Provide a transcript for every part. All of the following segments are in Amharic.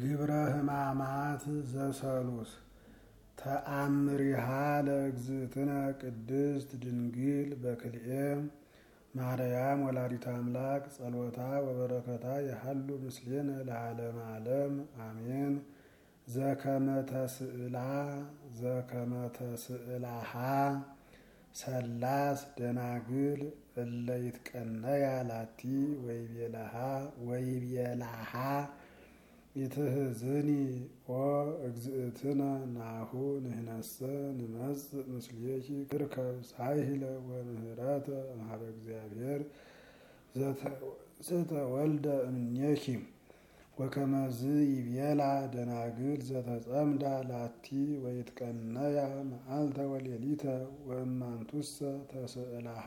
ግብረ ሕማማት ዘሰሉስ ተአምሪሃ ለእግዝእትነ ቅድስት ድንግል በክልኤ ማርያም ወላዲተ አምላክ ጸሎታ ወበረከታ የሃሉ ምስሌነ ለዓለመ ዓለም አሜን። ዘከመ ተስዕላሃ ሰላስ ደናግል እለ ይትቀነያ ላቲ ወይቤላሃ ይትህዝኒ ኦ እግዝእትነ ናሁ ንሕነሰ ንመጽእ ምስሌኪ ክርከብ ሳይለ ወምህረተ እምኀበ እግዚአብሔር ዘተወልደ እምኔኪ ወከመዝ ይቤላ ደናግል ዘተጸምዳ ላቲ ወይትቀነያ መዓልተ ወሌሊተ ወእማንቱሰ ተስዕላሃ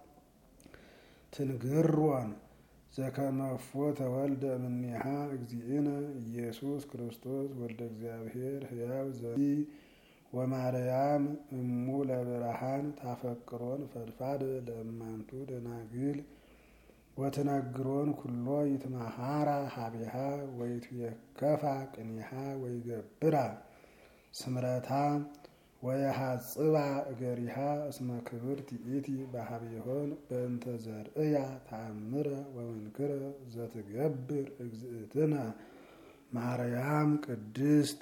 ትንግሮን ዘከመፎ ተወልደ እምኔሃ እግዚእነ ኢየሱስ ክርስቶስ ወልደ እግዚአብሔር ሕያው ዘኢ ወማርያም እሙ ለብርሃን ታፈቅሮን ፈድፋድ ለእማንቱ ደናግል ወትነግሮን ኩሎ ይትመሃራ ሀቢሃ ወይትዌከፋ ቅኒሃ ወይገብራ ስምረታ ወየሐጽባ እገሪሃ እስመ ክብርት ይእቲ በሀቢሆን በእንተ ዘርእያ ተአምረ ወመንክረ ዘትገብር እግዝእትነ ማርያም ቅድስት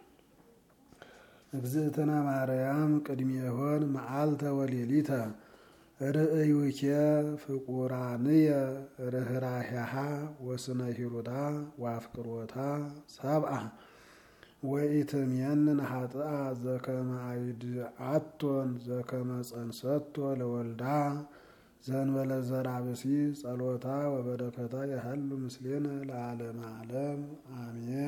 እግዝእትነ ማርያም ቅድሜሆን መዓልተ ወሌሊተ ርእዩኬ ፍቁራንየ ርህራሄሃ ወስነ ሂሩታ ወአፍቅሮታ ሰብአ ወኢትሜንን ኃጥአ ዘከመ አይድአቶን ዘከመ ጸንሰቶ ለወልዳ ዘእንበለ ዘርአብሲ ጸሎታ ወበረከታ የሃሉ ምስሌነ ለዓለመ ዓለም አሜን።